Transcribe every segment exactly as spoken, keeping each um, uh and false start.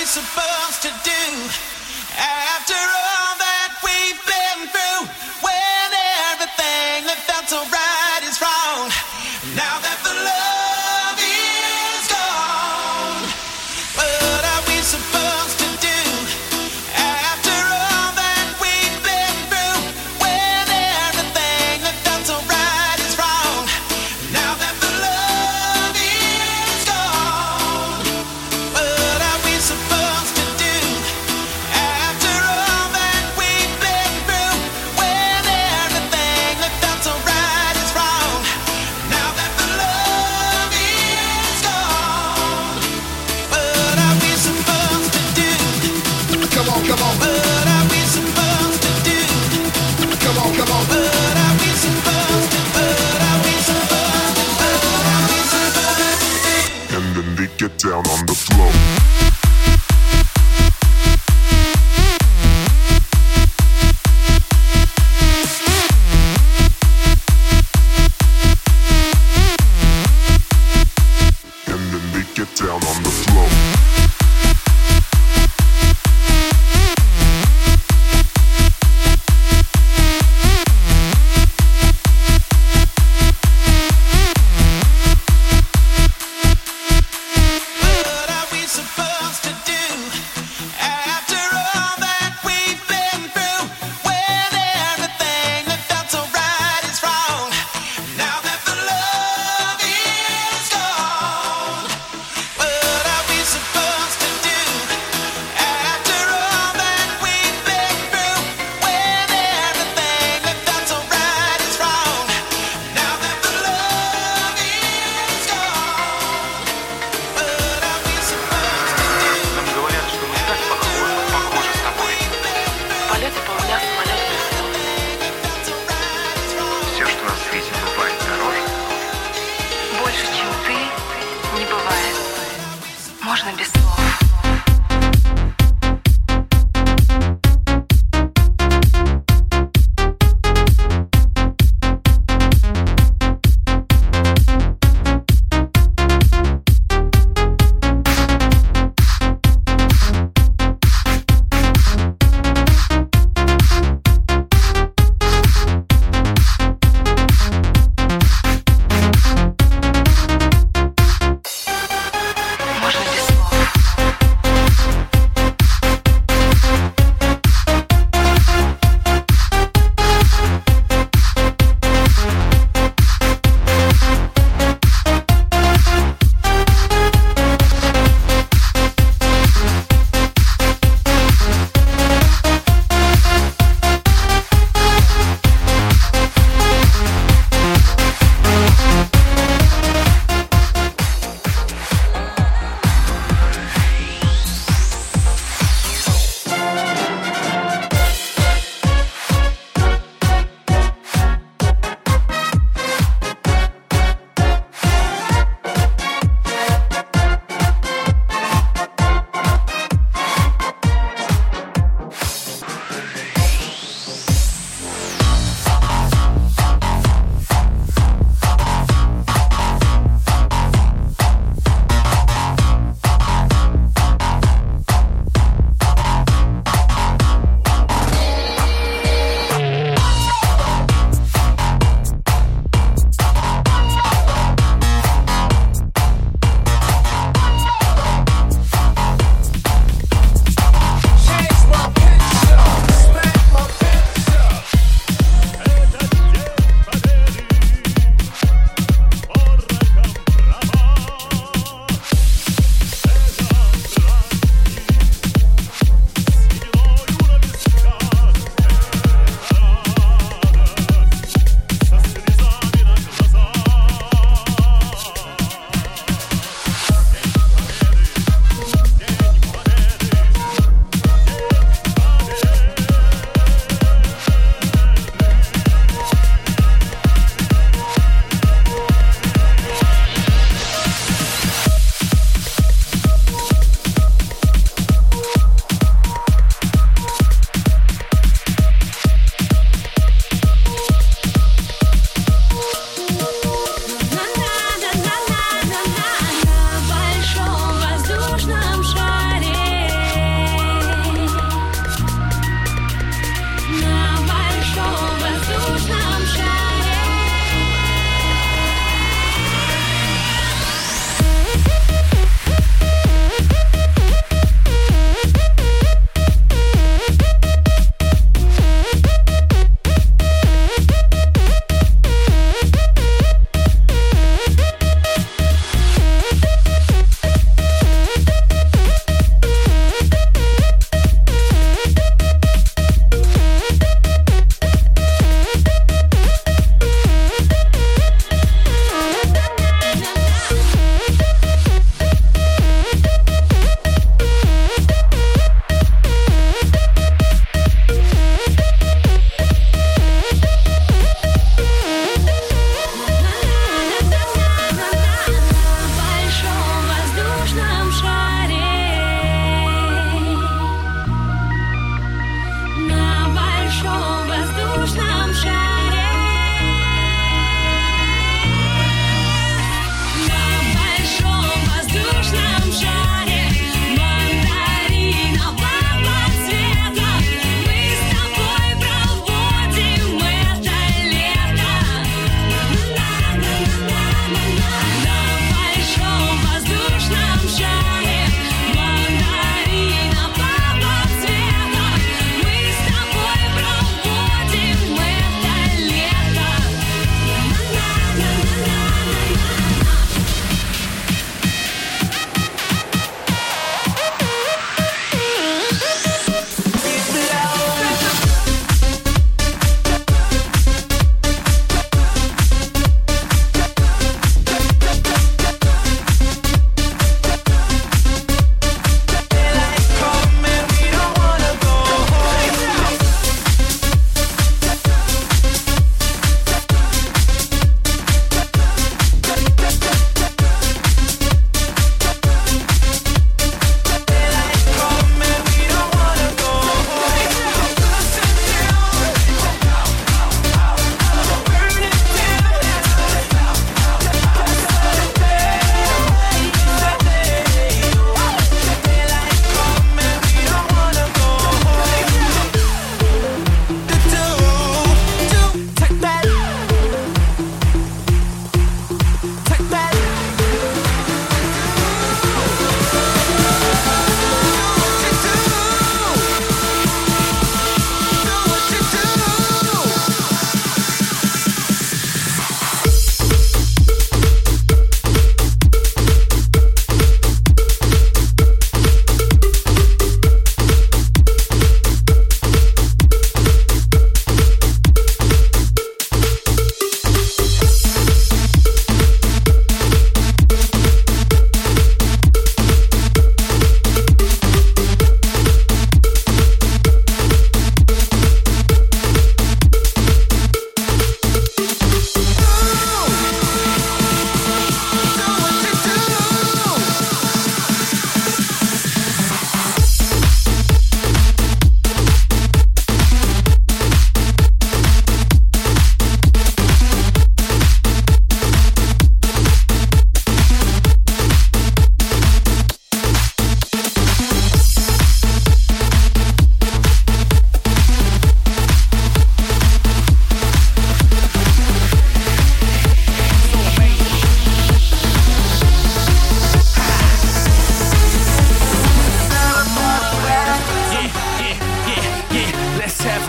supposed to do after all that we've been through? When everything that felt so right is wrong. Now that the love is gone, what are we supposed to do after all that we've been through? When everything that felt so right is wrong. Now that the love is gone, what are we supposed to do after all that we've been through? When everything that felt so right is wrong. Now that the love is gone, what are we supposed to do? Come on, come on. What are we supposed to do? Come on, come on. What are we supposed to? What are we supposed to? What are we supposed to do? And then they get down on the floor. And then they get down on the floor. What are we supposed to do after all that we've been through? When everything that felt so right is wrong. Now that the love is gone, what are we supposed to do after all that we've been through? When everything that felt so right is wrong. Now that the love is gone, what are we supposed to do? Нам говорят, что мы так похожи, похожи с тобой. Полеты полдня в самолете без слов. Все, что на свете бывает дороже. Больше, чем ты, не бывает. Можно без слов. Можно без слов.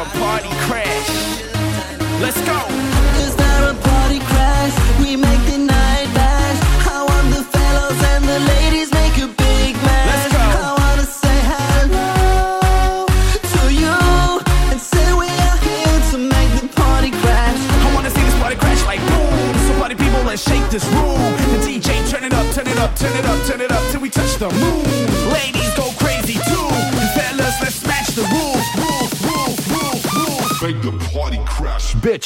party crash? Let's go. Is there a party crash? We make the night bash. I want the fellows and the ladies make a big mess. Let's go. I wanna say hello to you and say we are here to make the party crash. I wanna see this party crash like boom. So party people, let's shake this room. The D J turn it up, turn it up, turn it up, turn it up till we touch the moon. Ladies go crazy too. And fellas, let's smash the roof, roof, roof, roof, roof. Make the party crash. Bitch.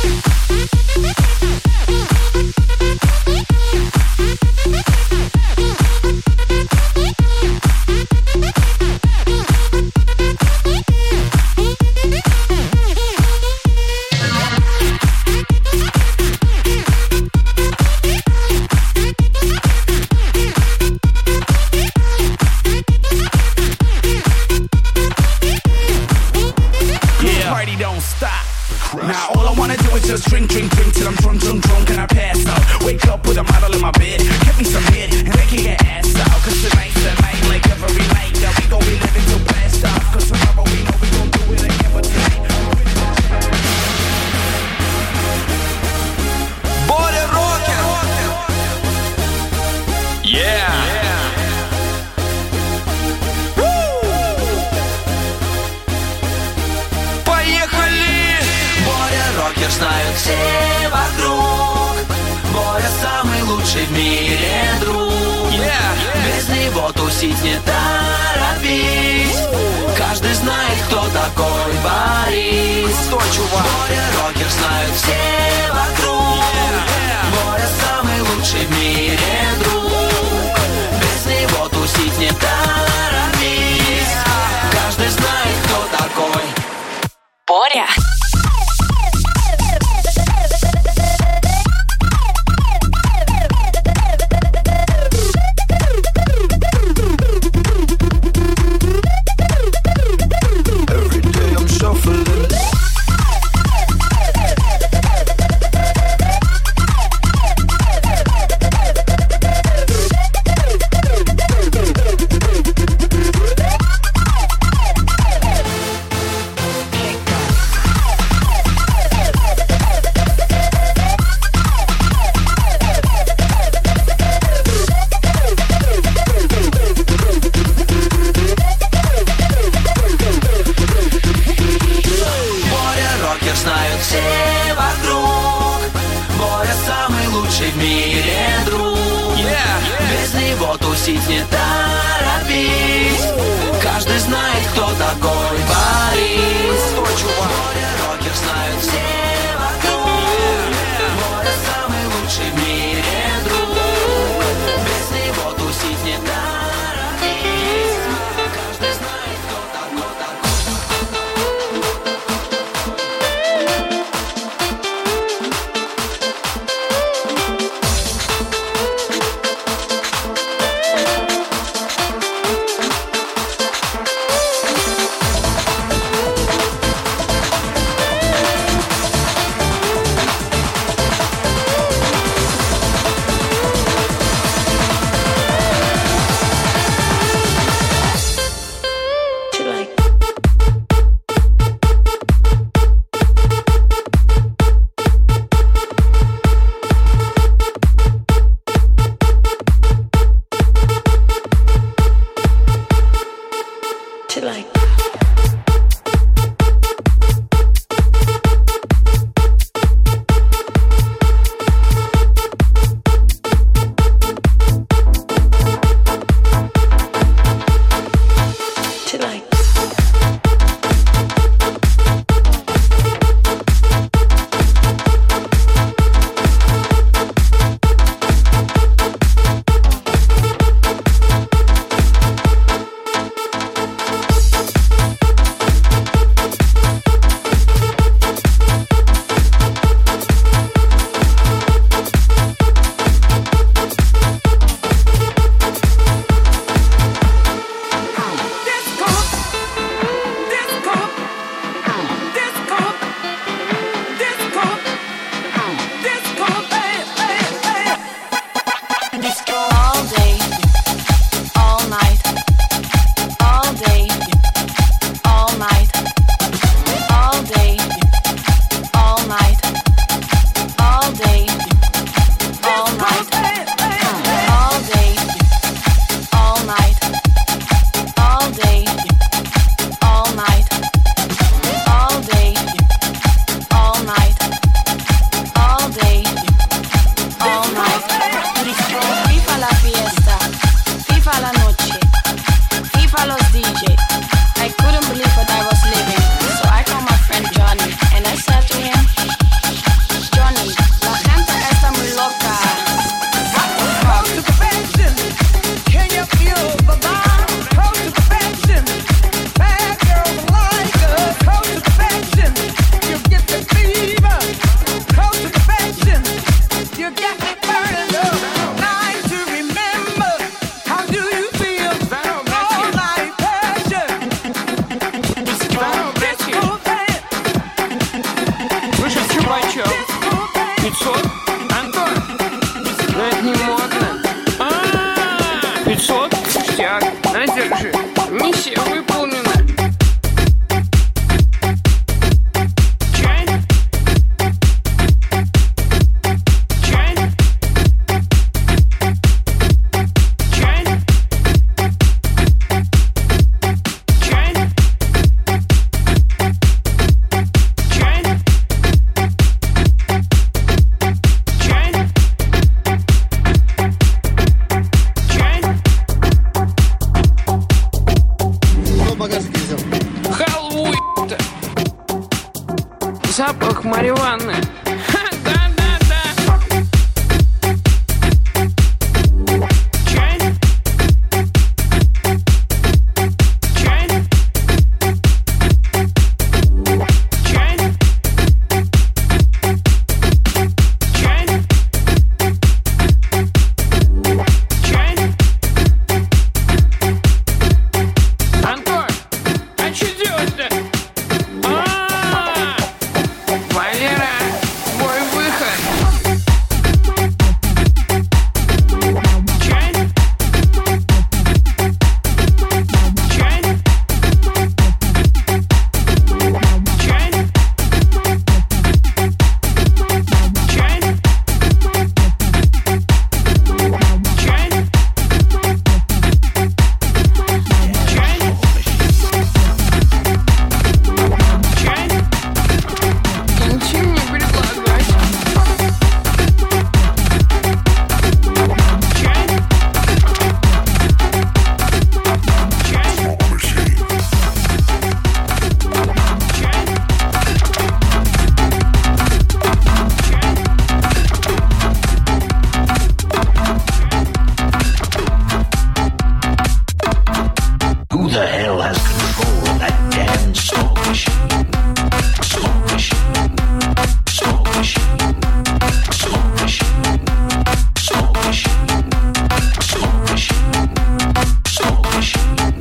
Party don't stop. Now all I wanna do is just drink, drink, drink till I'm drunk, drunk, drunk and I pass out. Wake up with a model in my bed, get me some head and they can get ass out. Cause tonight's the night, like every night that we gon' be living till blast off. Cause tomorrow we know we gon' do it again, but tonight Боря Рокер. Yeah. Рокер знают все вокруг. Боря самый лучший в мире друг. Yeah. Без него тусить не торопись. Каждый знает, кто такой Борис. Боря Рокер знают все вокруг. Yeah. Боря самый лучший в мире друг. Без него тусить не торопись. Каждый знает, кто такой Боря. знают все вокруг. Боря самый лучший в мире друг. Yeah. Без него тусить не торопись. Каждый знает, кто такой Борис. Боря Рокер знают все вокруг. Боря самый лучший в мире друг. Без него тусить не торопись. Каждый знает, кто такой такой. Держи. Миссия выполнена. Чай? Чай? Чай? Чай? Чай? Чай? Кто багажник взял? Халву, ебта. Запах марихуаны. Ха, да-да-да. Чай? Чай? Чай? Чай? Чай? Антон, а что делать-то? А, Валера, мой выход. Чай? Чай? Чай? Чай? Чай? Чай? Чай? Ничего не предлагать. Чай? Чай? Чай? Who the hell has control of that damn smoke machine? Smoke machine. Smoke machine. Smoke machine. Smoke machine. Smoke machine. Smoke machine.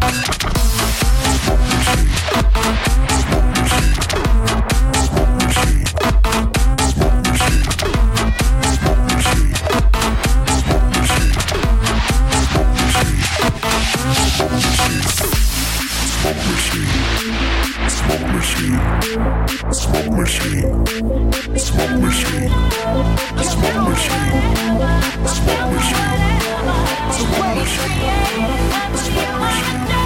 Smoke machine. Smoke machine. Smoke machine. Smoke machine. Smoke machine. Smoke machine. Smoke machine.